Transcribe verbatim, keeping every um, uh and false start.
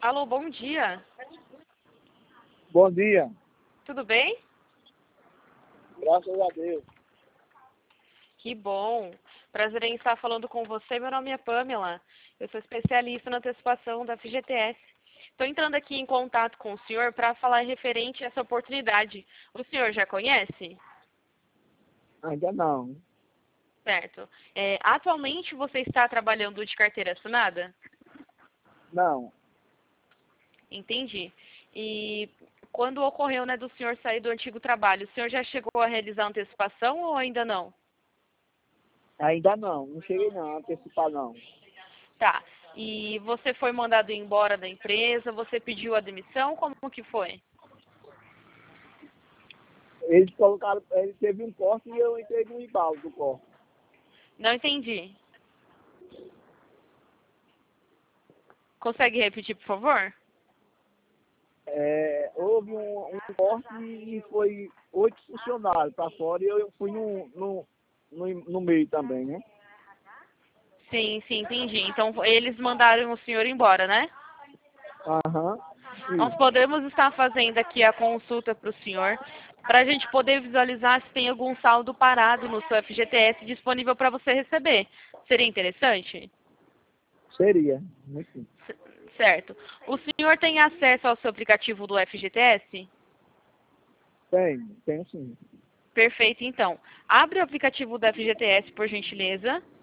Alô, bom dia. Bom dia. Tudo bem? Graças a Deus. Que bom. Prazer em estar falando com você. Meu nome é Pamela. Eu sou especialista na antecipação da F G T S. Estou entrando aqui em contato com o senhor para falar referente a essa oportunidade. O senhor já conhece? Ainda não. Certo. É, atualmente você está trabalhando de carteira assinada? Não. Entendi. E quando ocorreu, né, do senhor sair do antigo trabalho, o senhor já chegou a realizar antecipação ou ainda não? Ainda não. Não cheguei não, a antecipar não. Tá. E você foi mandado embora da empresa? Você pediu a demissão? Como que foi? Eles colocaram, ele teve um corte e eu entrei no embalo do corte. Não entendi. Consegue repetir, por favor? É, houve um, um corte e foi oito funcionários para fora e eu fui no, no, no, no meio também, né? Sim, sim, entendi. Então eles mandaram o senhor embora, né? Aham. Nós Isso. podemos estar fazendo aqui a consulta para o senhor, para a gente poder visualizar se tem algum saldo parado no seu F G T S disponível para você receber. Seria interessante? Seria. Muito. C- Certo. O senhor tem acesso ao seu aplicativo do F G T S? Tem, tem sim. Perfeito, então. Abre o aplicativo do F G T S, por gentileza.